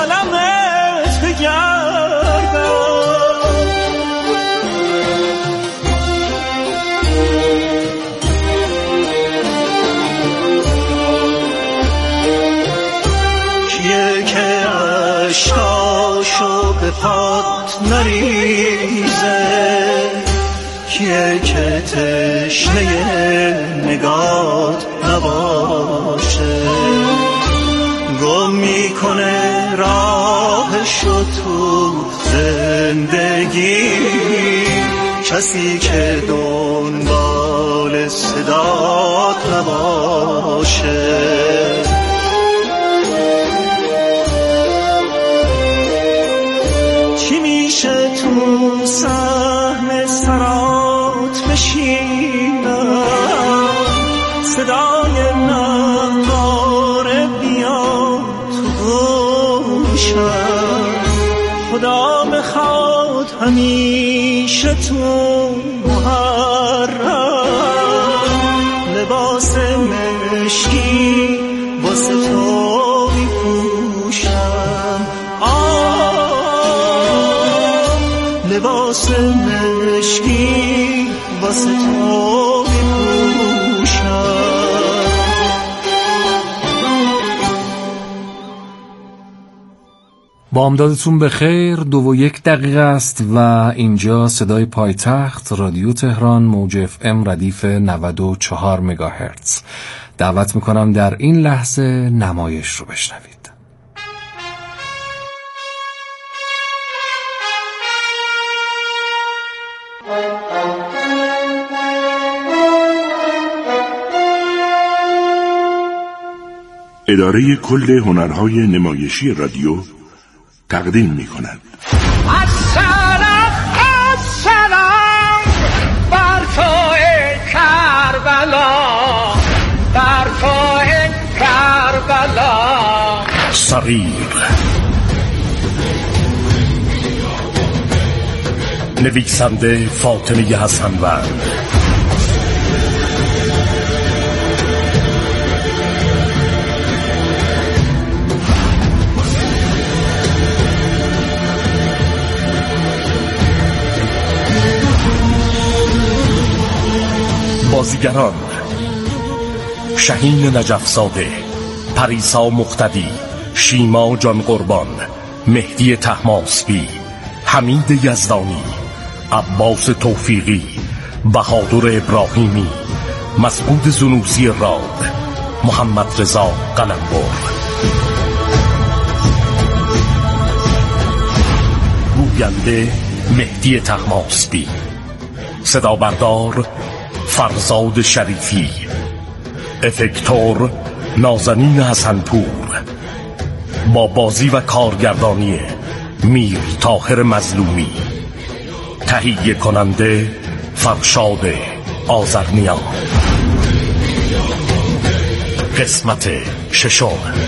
عالمت بگردم. کیه که عشقاشو به پات نریزه، کیه که تشنه نگات نباشه، گم میکنه راهشو تو زندگی، کسی که دنبال صدات نباشه. چی میشه تو صحن سرات بشینم، صدای نواره بیاد تو گوشم، خدا بخواد همیشه تو محرم لباس مشکی واسه تو میپوشم، لباس مشکی واسه تو میپوشم. بامدادتون بخیر. 2:01 است و اینجا صدای پایتخت رادیو تهران، موج FM ردیف 94 مگاهرتز. دعوت میکنم در این لحظه نمایش رو بشنوید. اداره کل هنرهای نمایشی رادیو تقدیم می‌کند. السلام بر تو کربلا، بر تو کربلا. صغیر نویسنده فاطمه حسنور، بازیگران: شهین نجفزاده، پریسا مقتدی، شیما جان قربان، مهدی طهماسبی، حمید یزدانی، عباس توفیقی، بهادر ابراهیمی، مسعود زنوسی راد، محمد رضا قلمبر. گوینده مهدی طهماسبی، صدا بردار فرزاد شریفی، افکتور نازنین حسنپور، با بازی و کارگردانی میر طاهر مظلومی، تهیه کننده فرشاد آذرنیا. قسمت 6.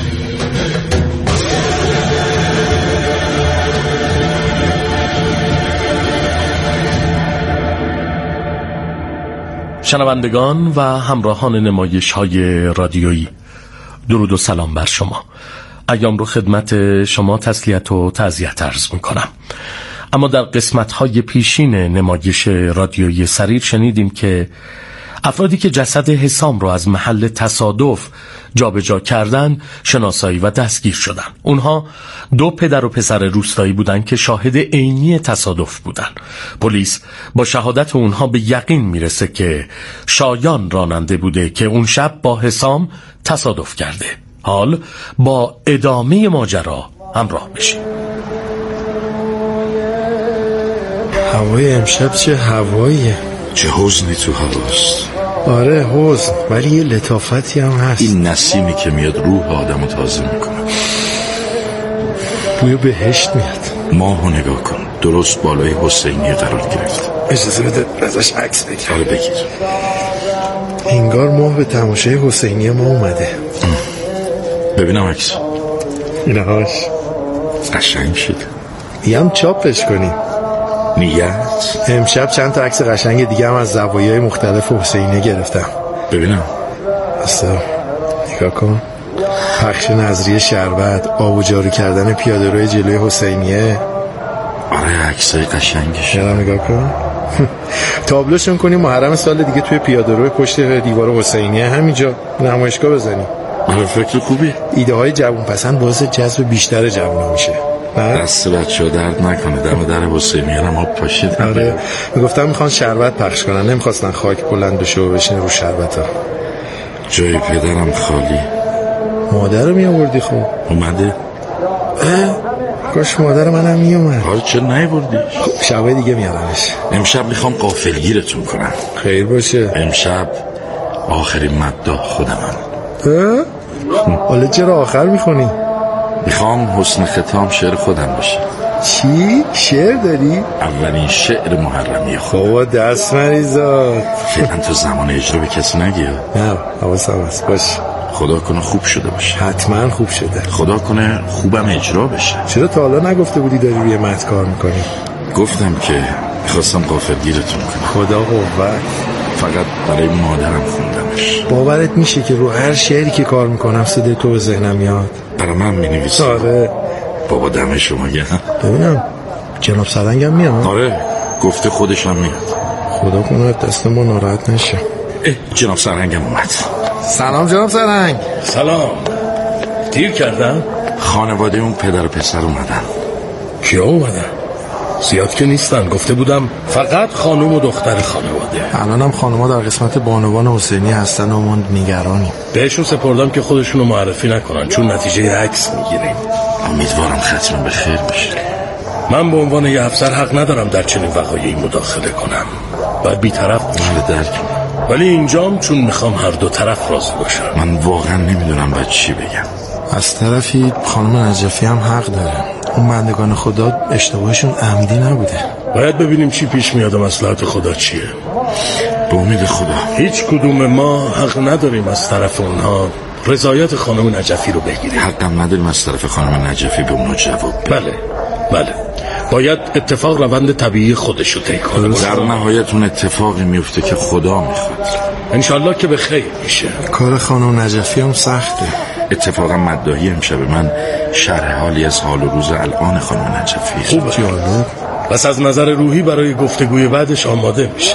شنوندگان و همراهان نمایش‌های رادیویی، درود و سلام بر شما. ایام رو خدمت شما تسلیت و تعزیت عرض می‌کنم. اما در قسمت‌های پیشین نمایش رادیویی سریر شنیدیم که افرادی که جسد حسام رو از محل تصادف جابجا کردن شناسایی و دستگیر شدن. اونها 2 پدر و پسر روستایی بودن که شاهد عینی تصادف بودن. پلیس با شهادت اونها به یقین میرسه که شایان راننده بوده که اون شب با حسام تصادف کرده. حال با ادامه ماجرا همراه بشیم. هوای امشب چه هواییه، چه حزنی تو هواست. آره حزن، ولی یه لطافتی هم هست. این نسیمی که میاد روح آدمو تازه میکنه. بوی بهشت میاد. ماهو نگاه کن، درست بالای حسینیه قرار گرفت. اجازه بده ازش عکس بگیرم. آره بگیر. انگار ماه به تماشای حسینیه ما اومده. ببینم عکس. اینهاش قشنگ شد. یه هم چاپش کنیم. نیت؟ امشب چند تا عکس قشنگ دیگه هم از زوایای مختلف حسینیه گرفتم. ببینم. اصلا نگاه کن. پخش نظریه شربت، آب و جارو کردن پیاده‌روی جلوی حسینیه. آره عکسای قشنگش. یادم نگاه کن. تابلوشون کنیم محرم سال دیگه توی پیاده‌روی پشت دیوار حسینیه همینجا نمایشگاه بزنیم. آره فکر خوبی. ایده های جوون پسند باعث جذب بیشتر جوونا میشه. دست بچه‌ها درد نکنه. دم در حسینیه هم آب پاشید. آره میگفتم میخوان شربت پخش کنن، نمیخواستن خاک بلند بشه و بشینه رو شربت ها. جای پدرم خالی. مادر رو میآوردی؟ خب اومده. کاش مادر منم میومد. حالا چرا نیاوردیش؟ خب شبای دیگه میارمش. امشب میخوام غافلگیرتون کنم. خیر باشه. امشب آخرین مداح خودمم. حالا چرا آخر میخونی؟ میخوام حسن ختام شعر خودم باشه. چی؟ شعر داری؟ اولین شعر محرمی خودم. بابا دست مریزاد. فعلا تو زمان اجرا به کسی نگیر. نه حواسم هست. باش. خدا کنه خوب شده باشه. حتما خوب شده. خدا کنه خوبم اجرا بشه. چرا تا حالا نگفته بودی داری روی متن کار میکنی؟ گفتم که میخواستم غافلگیرتون کنم. خدا قوت. فقط برای مادرم خوندمش. باورت میشه که رو هر شعری که کار میکنم صدای تو به ذهنم میاد؟ برای من مینویسی؟ آره. بابا دم شما گرم. ببینم جناب سرنگم میاد؟ آره گفته خودشم میاد. خدا کنه دست ما ناراحت نشه. جناب سرنگم اومد. سلام جناب سرنگ. سلام. دیر کردم؟ خانواده اون پدر و پسر اومدن. کیا اومدن؟ زیاد که نیستن. گفته بودم فقط خانم و دختر خانواده. الانم خانم‌ها در قسمت بانوان حسینی هستن و ما نگرانیم. بهشون سپردم که خودشونو معرفی نکنن چون نتیجه عکس میگیریم. امیدوارم ختم به خیر بشه. من به عنوان یه افسر حق ندارم در چنین وقایعی مداخله کنم. باید بی‌طرف باشم. درک. ولی اینجام چون میخوام هر دو طرف راضی باشن. من واقعا نمیدونم باید چی بگم. از طرفی خانم نجفی هم حق داره. اون بندگان خدا اشتباهشون عمدی نبوده. باید ببینیم چی پیش میاد و مصلحت خدا چیه. به امید خدا. هیچ کدوم ما حق نداریم از طرف اونها رضایت خانم نجفی رو بگیریم. حقم نداریم از طرف خانم نجفی به اونها جواب بدیم. بله باید اتفاق روند طبیعی خودش رو طی کنه. در نهایت اون اتفاقی میفته که خدا میخواد. انشالله که به خیر میشه. کار خانم نجفی هم سخته. اتفاقا مداحی امشب من شرح حالی از حال و روز الان خانم نجفی. خوبه. بس از نظر روحی برای گفتگوی بعدش آماده میشه.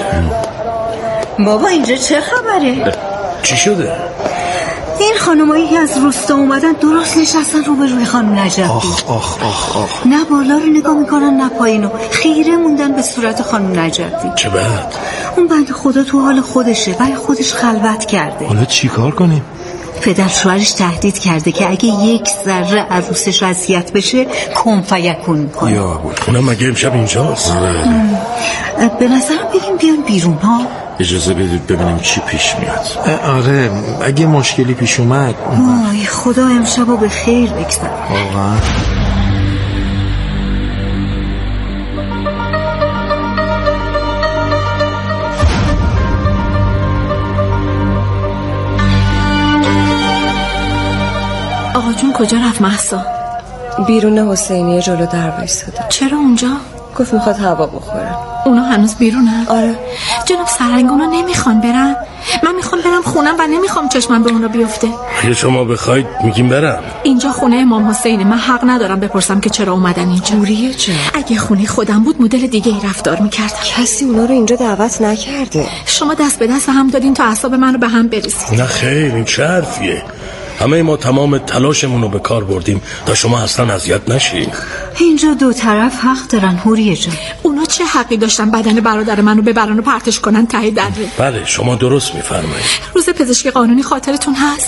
بابا اینجا چه خبره؟ چی شده؟ این خانمایی که از روستا اومدن درست نشستن رو به روی خانم نجفی. آخ. نه بالا رو نگاه میکنن نه پایینو. خیره موندن به صورت خانم نجفی. چه بد. اون بنده خدا تو حال خودشه. برای خودش خلوت کرده. حالا چی کار کنیم؟ پدر شوهرش تهدید کرده که اگه یک ذره عروسش اذیت بشه کن فیکون میکنه. یا بود. اونم مگه امشب اینجاست؟ به نظرم بگیم بیان بیرون ها. اجازه بدید ببینیم چی پیش میاد. آره اگه مشکلی پیش اومد. وای خدا امشبو به خیر بگذره. واقعا آقا جون کجا رفت مهسا؟ بیرون حسینیه جلو در وایساده. چرا اونجا؟ گفت میخواد هوا بخوره. اونا هنوز بیرونن؟ آره. جناب سرنگ اونا نمیخوان برن. من میخوام برم خونم و نمیخوام چشمم به اونا بیفته. اگه شما بخواید میگیم برم. اینجا خونه امام حسینه. من حق ندارم بپرسم که چرا اومدن اینجا. موریه چه؟ اگه خونه خودم بود مدل دیگه ای رفتار میکردم. کسی اونا رو اینجا دعوت نکرده. شما دست به دست هم دادین تا اعصاب منو به هم بریزید. نه خیر این چه حرفیه؟ همه ما تمام تلاشمون رو به کار بردیم تا شما اصلا اذیت نشید. اینجا دو طرف حق دارن هوریه جان. اونا چه حقی داشتن بدن برادر منو ببرن و پرتش کنن ته دره؟ بله شما درست میفرمایید. روز پزشکی قانونی خاطرتون هست؟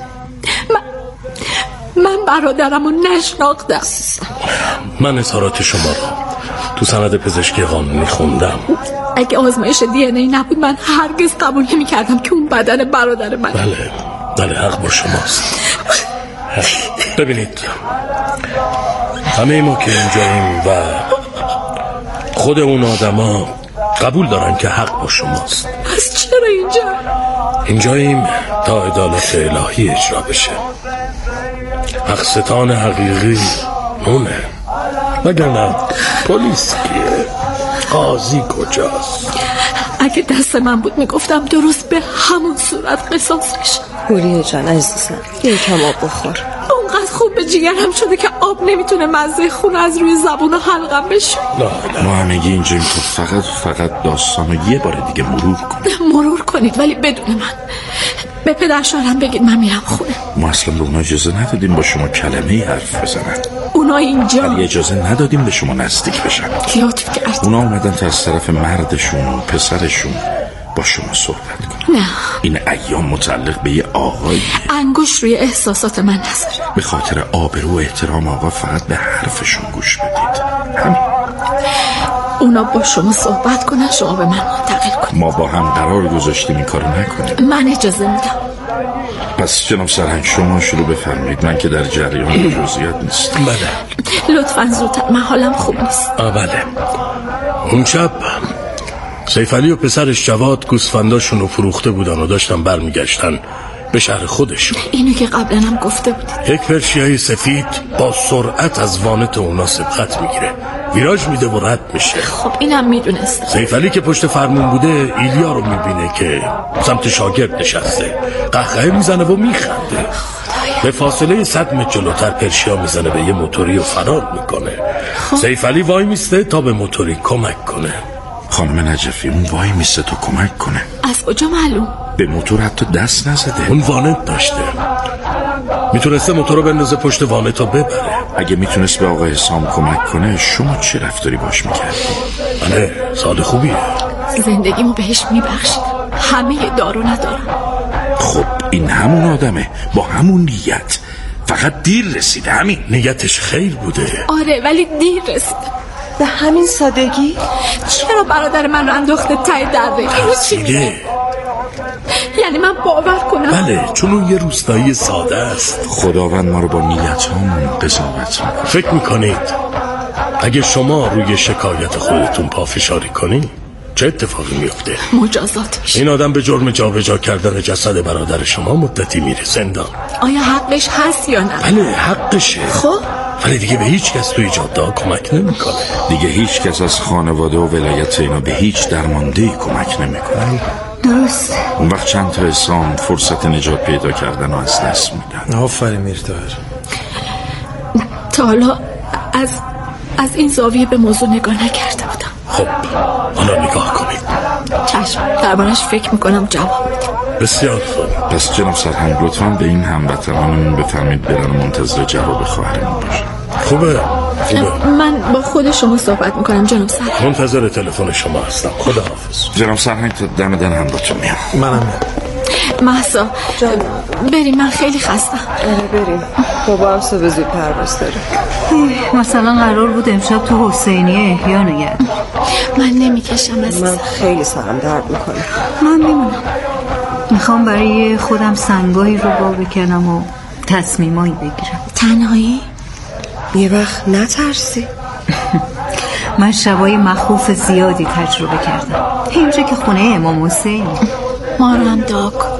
من برادرم رو نشناختم. من اظهارات شما رو تو سند پزشکی قانونی خوندم. اگه آزمایش دی ان ای نبود من هرگز قبول نمی‌کردم که اون بدن برادر من. بله حق با شماست. ببینید همه ما که اینجاییم و خود اون آدما قبول دارن که حق با شماست. پس چرا اینجاییم تا عدالت الهی اجرا بشه. حق ستان حقیقی اونه. وگرنه پلیس کیه؟ قاضی کجاست؟ اگه دست من بود میگفتم درست به همون صورت قصاصش. گوریه جان عزیزم یکم آب بخور. اونقدر خوب به جیگرم شده که آب نمیتونه مزه خون از روی زبون و حلقم بشه. ما همگی اینجا فقط داستانو یه بار دیگه مرور کنیم. مرور کنید ولی بدون من. به پدر شوهرم بگید من میرم خونه. ما اصلا به اونا اجازه ندادیم با شما کلمه‌ای حرف بزنن. اونا اینجا ولی اجازه ندادیم به شما نزدیک بشن. لطف کرد. اونا اومدن تا از طرف مردشون و پسرشون با شما صحبت کنن. نه، این ایام متعلق به یه آقایی. انگوش روی احساسات من نذاره. به خاطر آبرو و احترام آقا فقط به حرفشون گوش بدید. همین. اونا با شما صحبت کنن، شما به من منتقل کنید. ما با هم قرار گذاشتیم این کارو نکنیم. من اجازه میدم. پس جناب سرهنگ شما شروع بفرمایید، من که در جریان جزئیات نیستم. بله لطفاً زودتر، من حالم خوب نیست. بله. اون شب سیفعلی و پسرش جواد گوسفنداشون رو فروخته بودن و داشتن برمیگشتن به شهر خودشون. اینو که قبلا هم گفته بودید. یک پرشیای سفید با سرعت از وانت اونا سبقت میگیره، ویراج میده و رد میشه. خب اینم میدونست. سیفعلی که پشت فرمون بوده ایلیا رو میبینه که سمت شاگرد نشسته، قهقه میزنه و میخنده. به فاصله 100 متر جلوتر پرشیا میزنه به یه موتوری و فرار میکنه. سیفعلی وای میسته تا به موتوری کمک کنه. خانم نجفی اون وای میسته تا کمک کنه. از کجا معلوم؟ به موتور حتی دست نزده. اون وانت داشته، میتونسته موتور رو بندازه پشت وانت رو ببره. اگه میتونست به آقای حسام کمک کنه شما چه رفتاری باش میکردی؟ بله، سال خوبیه. زندگیمو بهش میبخشید. همه دارو ندارم. خب این همون آدمه با همون نیت، فقط دیر رسیده. همین. نیتش خیر بوده. آره ولی دیر رسیده. به همین سادگی؟ چرا برادر من رو انداخته ته دره؟ ترسیده. یعنی من باور کنم؟ بله، چون اون یه روستایی ساده است. خداوند ما رو با نیت همون قضاوت میکنه. فکر میکنید اگه شما روی شکایت خودتون پافشاری کنی چه اتفاقی میفته؟ مجازات میشه. این آدم به جرم جابجا کردن جسد برادر شما مدتی میره زندان. آیا حقش هست یا نه؟ بله حقشه. خب ولی دیگه به هیچ کس توی جاده کمک نمیکنه. دیگه هیچ کس از خانواده و ولایت اینا به هیچ درماندهی کمک نمیکنه. درست. اون وقت چند تا حسام فرصت نجات پیدا کردن و از دست میدن. آفرین میرتاهر. تا حالا از این زاویه به موضوع نگاه نکرده بودم. خب حالا نگاه کنید. چشم، دربارش فکر میکنم جواب میدم. بسیار خوب. پس جناب سرهنگ لطفاً به این هموطنانمون بفرمایید برن منتظر جواب خواهرمون باشن. خوبه. من با خود شما صحبت میکنم جناب سرهنگ. منتظر تلفن شما هستم. خداحافظ. جناب سرهنگ تا دم در همراهتون میام. منم مهسا بریم، من خیلی خستم. بریم. بابا هم صبح زود پرواز داره. مثلا قرار بود امشب تو حسینیه احیا نگرد. من نمیکشم از من خیلی سرم درد میکنه. من میمونم. میخوام برای خودم سنگاهی رو با بکنم و تصمیمایی بگیرم. تنهایی؟ یه وقت نترسی. من شبای مخوف زیادی تجربه کردم. اینجا که خونه امام حسین. ما رو هم دعا کن.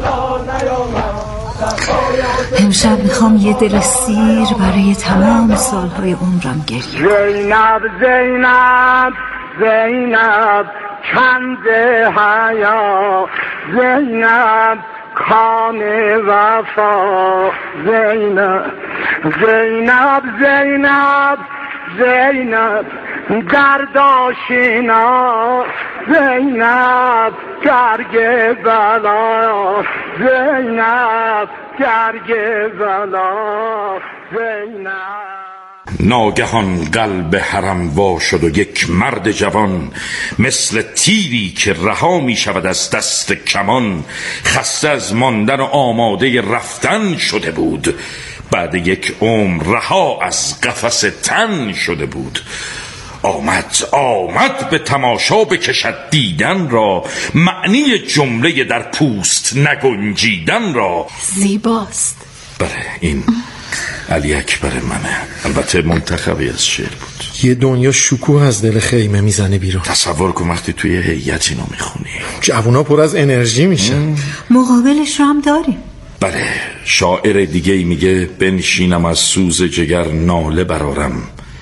امشب میخوام یه دل سیر برای تمام سالهای عمرم گریه. زینب زینب زینب کند حیا، زینب کان وفا، زینب زینب زینب زینب درد آشنا، زینب گرگ بلا، زینب گرگ بلا، زینب. ناگهان قلب حرم وا شد و یک مرد جوان مثل تیری که رها می شود از دست کمان، خسته از ماندن و آماده رفتن شده بود. بعد یک عمر رها از قفس تن شده بود. آمد به تماشا بکشد دیدن را، معنی جمله در پوست نگنجیدن را. زیباست. بله، این علی اکبر منه. البته منتخبی از شعر بود. یه دنیا شکوه از دل خیمه میزنه بیرون. تصور کن وقتی توی هیئت اینو میخونی، جوونا پر از انرژی میشن. مقابلش رو هم داریم. بله، شاعر دیگه میگه بنشینم از سوز جگر ناله برارم،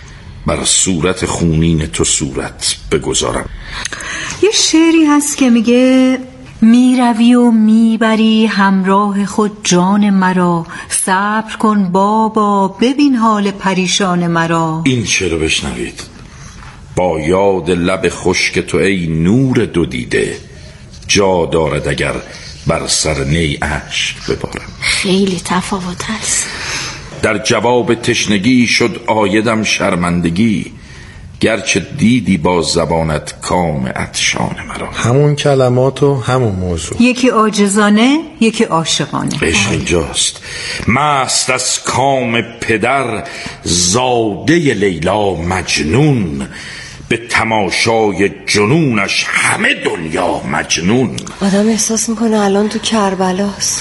بر صورت خونین تو صورت بگذارم. یه شعری هست که میگه میروی و میبری همراه خود جان مرا، صبر کن بابا ببین حال پریشان مرا. این شعر رو بشنوید. با یاد لب خشک تو ای نور دو دیده، جا دارد اگر بر سر نی اشک ببارم. خیلی تفاوت هست. در جواب تشنگی شد آیدم شرمندگی، گرچه دیدی با زبانت کام عطشان مرا. همون کلمات و همون موضوع، یکی عاجزانه یکی عاشقانه. عشق اینجاست. مست از کام پدر زاده لیلا مجنون، به تماشای جنونش همه دنیا مجنون. آدم احساس میکنه الان تو کربلاست.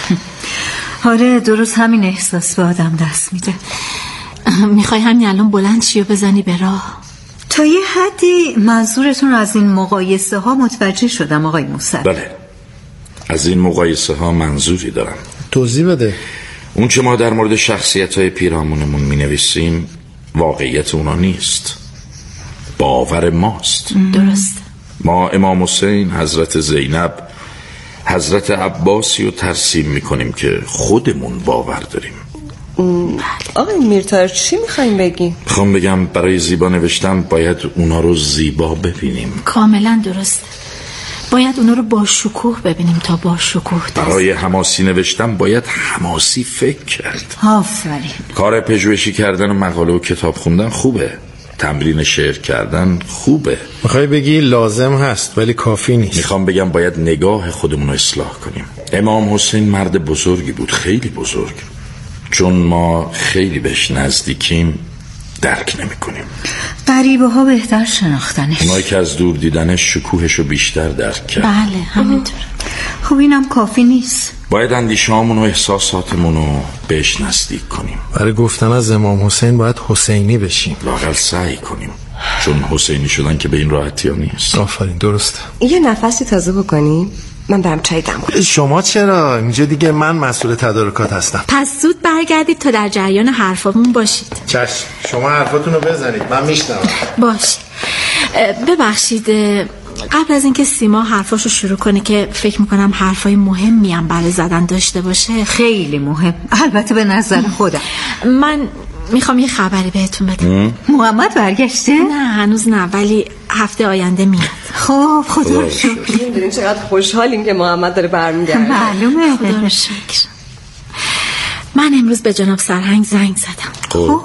آره درست همین احساس به آدم دست میده. میخوای همین الان بلند شی و بزنی به راه؟ تا یه حدی منظورتون از این مقایسه ها متوجه شدم آقای موسوی. بله، از این مقایسه ها منظوری دارم. توضیح بده. اون چه ما در مورد شخصیت های پیرامونمون می نویسیم واقعیت اونا نیست، باور ماست. درست. ما امام حسین، حضرت زینب، حضرت عباسی رو ترسیم می کنیم که خودمون باور داریم. آقای میرتایر چی میخوایم بگیم؟ میخوام بگم برای زیبا نوشتن باید اونا رو زیبا ببینیم. کاملا درست. باید اونا رو با شکوه ببینیم تا با شکوه دست. برای حماسی نوشتن باید حماسی فکر کرد. آفرین. کار پژوهشی کردن و مقاله و کتاب خوندن خوبه، تمرین شعر کردن خوبه. میخوای بگی لازم هست ولی کافی نیست. میخوام بگم باید نگاه خودمون رو اصلاح کنیم. امام حسین مرد بزرگی بود، خیلی بزرگ. چون ما خیلی بهش نزدیکیم درک نمی کنیم. غریبه ها بهتر شناختنش. اونایی که از دور دیدنش شکوهش رو بیشتر درک کرد. بله همینطور. خب اینم کافی نیست. باید اندیشه‌هامون و احساساتمون رو بهش نزدیک کنیم. برای گفتن از امام حسین باید حسینی بشیم. لااقل سعی کنیم، چون حسینی شدن که به این راحتی ها نیست. آفرین درسته. یه نفسی تازه بکنیم. من برم چای دم کنم. شما چرا؟ اینجا دیگه من مسئول تدارکات هستم. پس زود برگردید تا در جریان حرفامون باشید. چشم، شما حرفاتون رو بزنید، من میشنوم. باش. ببخشید قبل از اینکه سیما حرفاشو شروع کنه که فکر میکنم حرفای مهمی هم برای زدن داشته باشه. خیلی مهم، البته به نظر خودم. من میخوام یه خبری بهتون بدم. محمد برگشته؟ نه هنوز نه، ولی هفته آینده میاد. خب خدا رو شکر. میدونیم چقدر خوشحالیم که محمد داره برمیگرده. معلومه. خدا رو شکر. من امروز به جناب سرهنگ زنگ زدم. خب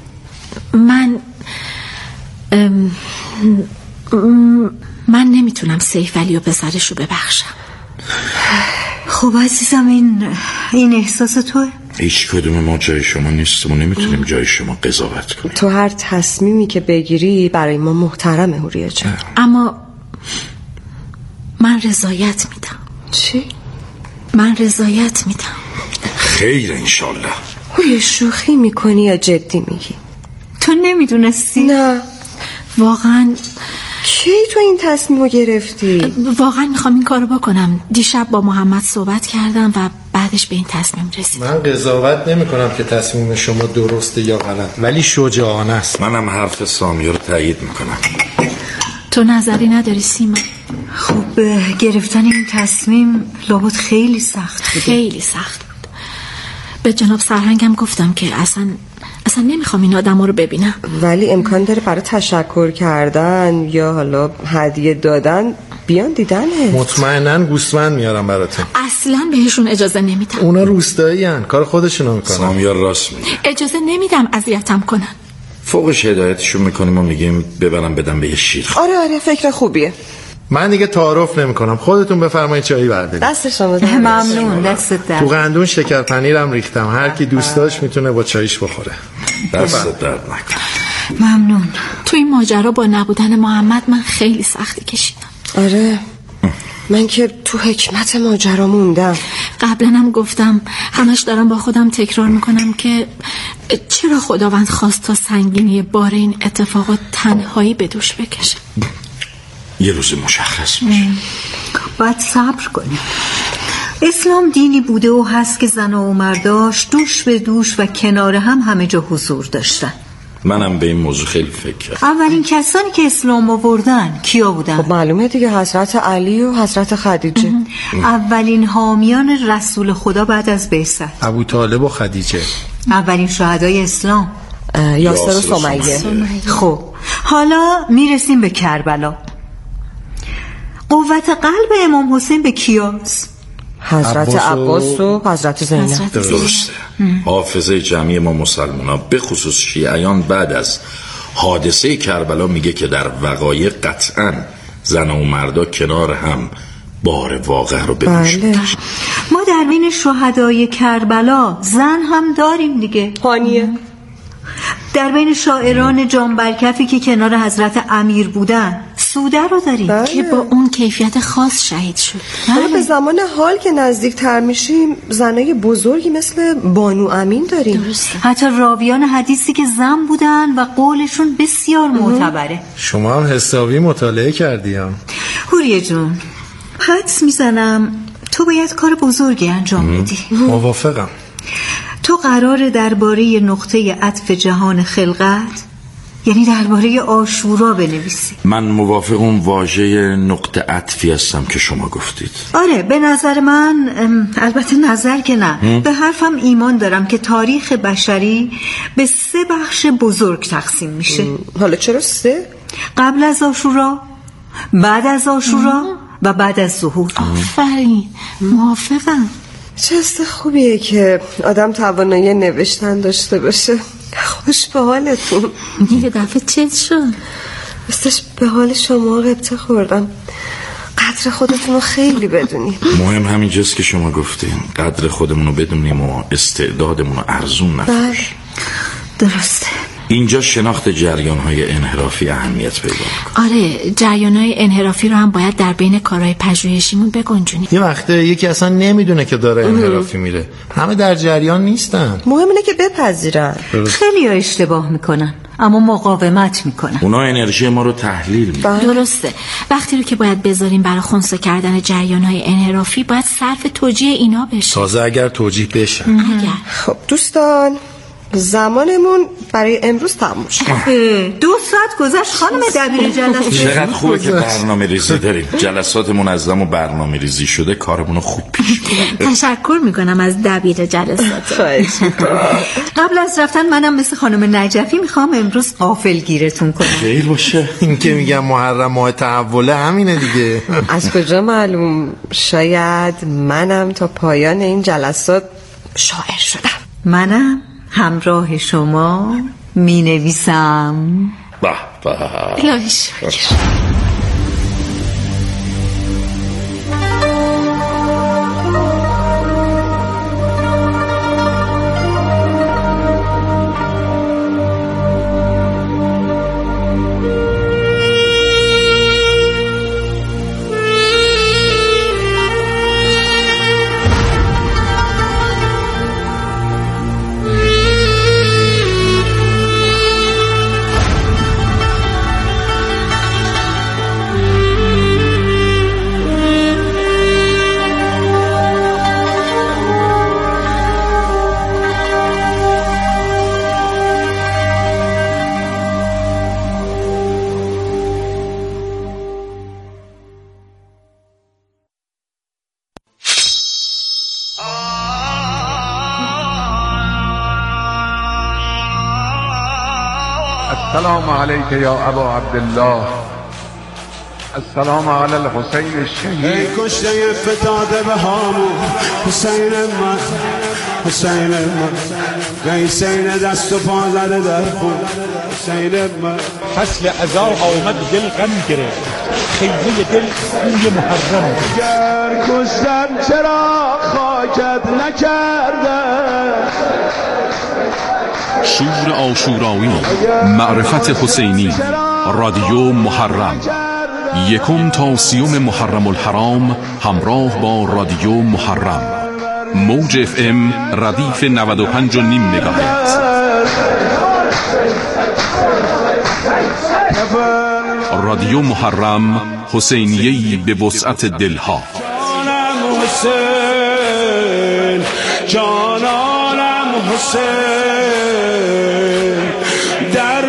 من نمیتونم سیف علی و پسرش رو ببخشم. خب عزیزم این احساس توه؟ هیچ کدوم ما جای شما نیستیم و نمیتونیم جای شما قضاوت کنیم. تو هر تصمیمی که بگیری برای ما محترمه هوریه جان. اما من رضایت میدم. چی؟ من رضایت میدم. خیر انشالله. هوریه شوخی میکنی یا جدی میگی؟ تو نمیدونستی؟ نه واقعا. کی تو این تصمیم رو گرفتی؟ واقعا میخوام این کارو بکنم. دیشب با محمد صحبت کردم و بعدش به این تصمیم رسیدم. من قضاوت نمی کنم که تصمیم شما درسته یا غلط، ولی شجاعانه است. منم حرف سامیه رو تایید میکنم. تو نظری نداری سیما؟ خب گرفتن این تصمیم لابد خیلی سخت بوده. خیلی سخت بود. به جناب سرهنگم گفتم که اصلا نمیخوام این آدم رو ببینم. ولی امکان داره برای تشکر کردن یا حالا هدیه دادن بیان دیدنه. مطمئناً گوسفند میارم براتون. اصلا بهشون اجازه نمیدم. اونا روستایی هن، کار خودشونو میکنن. سامیار راست میگه. اجازه نمیدم اذیتم کنن. فوقش هدایتشون میکنیم و میگیم ببرم بدم به یه شیر. آره فکر خوبیه. من دیگه تعارف نمی کنم، خودتون بفرمایید چایی بردارید. دست شما ممنون. دست در. تو قندون شکر پنیرم ریختم، هر کی دوست داشت میتونه با چایش بخوره. دست درد نکن. ممنون. تو این ماجرا با نبودن محمد من خیلی سختی کشیدم. آره من که تو حکمت ماجرا موندم. قبلا هم گفتم، همش دارم با خودم تکرار میکنم که چرا خداوند خواست تا سنگینی بار این اتفاقات تنهایی به دوش بکشه. یه روز مشخص میشه. باید صبر کنیم. اسلام دینی بوده و هست که زن و مرداش دوش به دوش و کنار هم همه جا حضور داشتن. منم به این موضوع خیلی فکر کردم. اولین کسانی که اسلام آوردن کیا بودن؟ خب معلومه دیگه، حضرت علی و حضرت خدیجه. اولین حامیان رسول خدا بعد از بعثت ابو طالب و خدیجه. اولین شهدای اسلام یاسر و سمیه. خب حالا میرسیم به کربلا. قوت قلب امام حسین به کیاست؟ حضرت عباس و حضرت زینب. درسته. حافظه جمعی ما مسلمان به خصوص شیعیان بعد از حادثه کربلا میگه که در وقایع قطعاً زن و مردا کنار هم بار واقع رو بپوشن. ما در بین شهدای کربلا زن هم داریم دیگه. هانیه. در بین شاعران جان برکفی که کنار حضرت امیر بودن سوده رو داریم که با اون کیفیت خاص شهید شد. حالا به زمان حال که نزدیک تر میشیم زنای بزرگی مثل بانو امین داریم. درسته. حتی راویان حدیثی که زن بودن و قولشون بسیار معتبره. شما هم حسابی مطالعه کردیم. هوریه جون، حدس میزنم تو باید کار بزرگی انجام بدی. موافقم. تو قراره درباره نقطه عطف جهان خلقت، یعنی درباره عاشورا بنویسی. من موافق اون واژه نقطه عطفی هستم که شما گفتید. آره، به نظر من، البته نظر که نه، به حرفم ایمان دارم که تاریخ بشری به 3 بخش بزرگ تقسیم میشه. حالا چرا 3؟ قبل از عاشورا، بعد از عاشورا و بعد از ظهور. آفرین، موافقم. چه حس خوبیه که آدم توانایی نوشتن داشته باشه. خوش به حالتون. یه دفعه چه شد؟ بستش به حال شما قبطه خوردم. قدر خودتون رو خیلی بدونیم. مهم همینجاست که شما گفتین قدر خودمون رو بدونیم و استعدادمون رو ارزون نفروشیم. درسته. اینجا شناخت جریان‌های انحرافی اهمیت پیدا می‌کنه. آره، جریان‌های انحرافی رو هم باید در بین کارهای پژوهشیمون بگنجونیم. یه وقته یکی اصلا نمیدونه که داره انحرافی میره. همه در جریان نیستن. مهم اینه که بپذیرن. خیلی ها اشتباه میکنن اما مقاومت میکنن. اونا انرژی ما رو تحلیل میکنن. درسته. وقتی رو که باید بذاریم برای خنثی کردن جریان‌های انحرافی باید صرف توجیه اینا بشه. تازه اگر توجیه بشه. خب دوستان، زمانمون برای امروز تموم شد. 2 ساعت گذشت خانم دبیر جلسه. چقدر خوبه که برنامه ریزی داریم. جلسات منظم و برنامه ریزی شده، کارمون خوب پیش میره. تشکر میکنم از دبیر جلسات. قبل از رفتن منم مثل خانم نجفی میخوام امروز غافلگیرتون کنم. خیر باشه. این که میگم محرم ماه تحوله همینه دیگه. از کجا معلوم؟ شاید منم تا پایان این جلسات شاعر شدم. منم همراه شما می نویسم. به به. الهی شکر. السلام علیک یا ابا عبدالله، السلام علی الحسین الشهید. کشته فتاده به هامون حسین من، حسین من، حسین دست و پا زده در خون حسین من. فصل عزا آمد دل غم گرفت، خیمه دل کوی محرم. گر کشتم چرا خاکت نکردم. شور عاشورایی، معرفت حسینی، رادیو محرم، 1 تا 30 محرم الحرام همراه با رادیو محرم. موج FM ردیف 95.5 مگاهرتز. رادیو محرم، حسینیه‌ای به وسعت دلها. جانم حسین، جانم حسین، در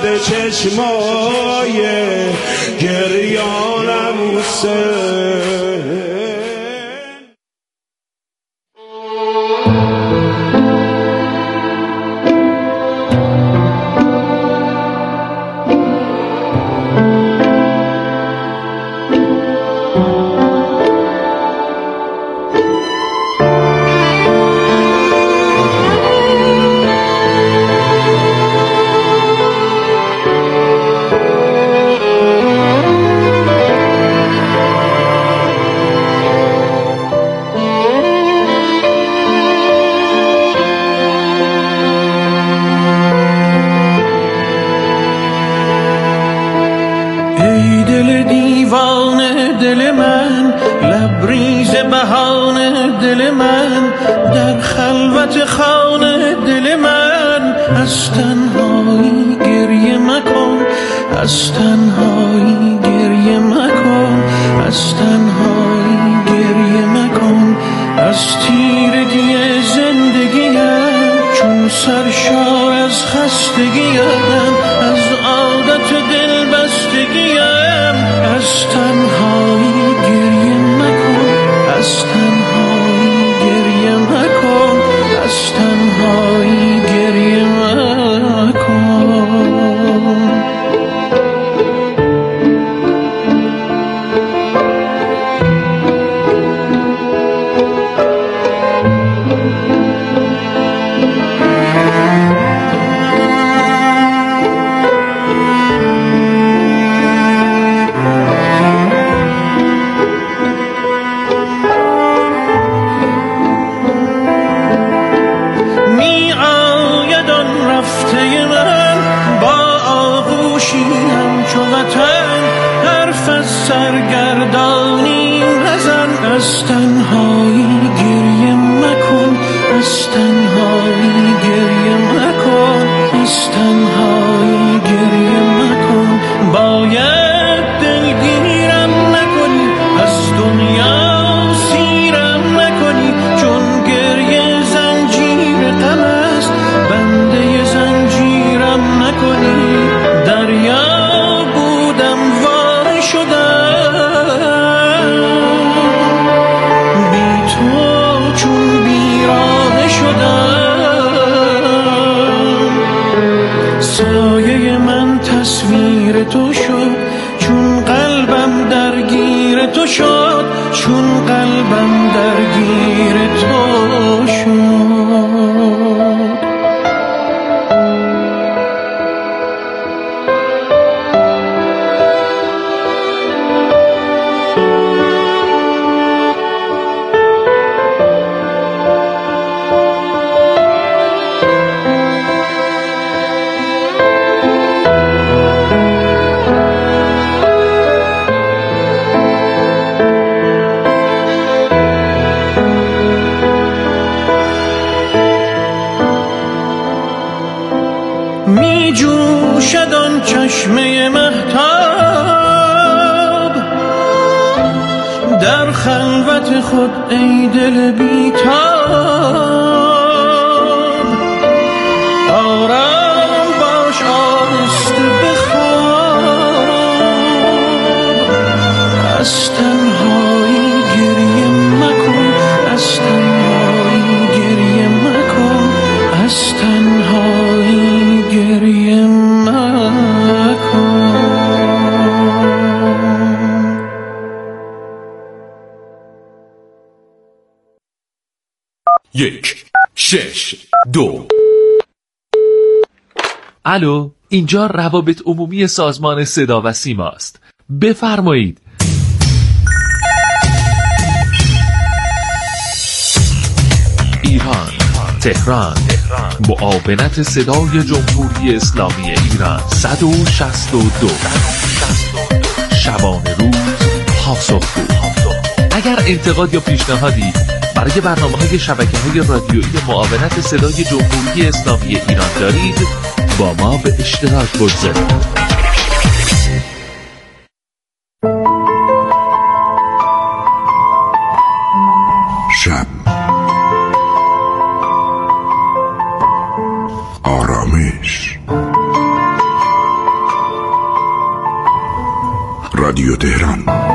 چشمای گریانم حسین. دل من در خلوت خانه دل من، از تنهایی گریه مکن، از تنهایی گریه مکن، از تنهایی گریه مکن. از تیرگی زندگیم چون سرشار از خستگیم، از عادت دل بستگیم، از تنهایی گریه مکن، از تنهایی گریه مکن، از تنهایی گریه مکن. سرگردانی نزن، از تنهایی گریه مکن، از تنهایی گریه مکن، از تنهایی گریه مکن. باید دلگیرم نکنی، از دنیا سیرم نکنی، چون گریه زنجیر غم است، بنده زنجیرم نکنی. دریا بودم وای شدم، سایه من تصویر تو شد، چون قلبم درگیر تو شد، چون قلبم درگیر تو شد. می جوشد آن چشمه مهتاب در خلوت خود، ای دل بی‌تاب. آرام باش آهسته بخواب، از تنهایی گریه مکن، از تنهایی گریه مکن، از تنهایی گریه مکن. 1 6 2. الو، اینجا روابط عمومی سازمان صدا و سیما است. بفرمایید. ایران، تهران، معاونت صدای جمهوری اسلامی ایران 162. شبانه روز پاسخگو. اگر انتقاد یا پیشنهادی برای برنامه‌های شبکه‌های رادیویی معاونت صدای جمهوری اسلامی ایران دارید، با ما به اشتراک بگذارید. شب، آرامش، رادیو تهران.